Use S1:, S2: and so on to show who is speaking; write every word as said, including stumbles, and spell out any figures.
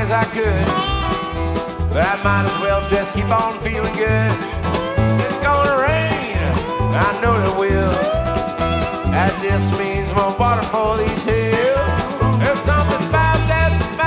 S1: as I could, but I might as well just keep on feeling good.